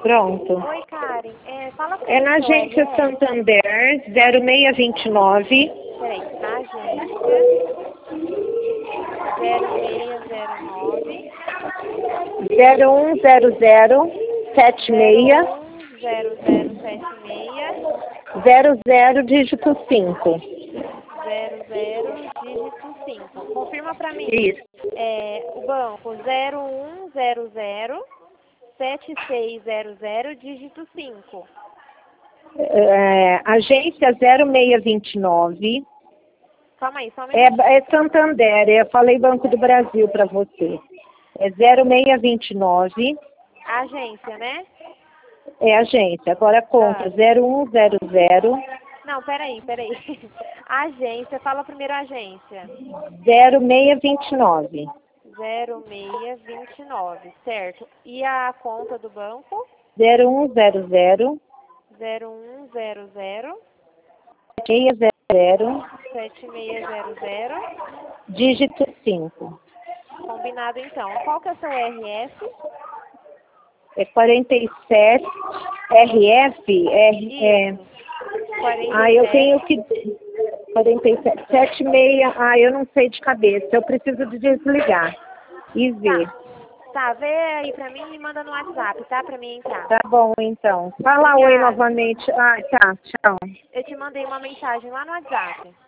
Pronto. Oi, Karen. Fala pra É mim na seu agência RS. Santander 0629 Peraí, agência 0609 0100 76 010076 00 dígito 5. 00 dígito 5. Confirma pra mim. Isso. O banco 0100 7600 dígito 5. Agência 0629. Calma aí, só um minutinho. É Santander, eu falei Banco do Brasil para você. É 0629. Agência, né? É agência. Agora conta 0100 Não, peraí. Agência, fala primeiro a agência. 0629. 0629, certo. E a conta do banco? 0100 0100 600 7600. dígito 5. Combinado então. Qual que é o seu RS? É 47 RF. Isso. Eu tenho 47. que. 47, 76. Eu não sei de cabeça. Eu preciso de desligar e ver. Tá, vê aí pra mim e manda no WhatsApp, tá? Pra mim entrar. Tá bom, então. Fala oi Obrigada. novamente. Tá. Tchau. Eu te mandei uma mensagem lá no WhatsApp.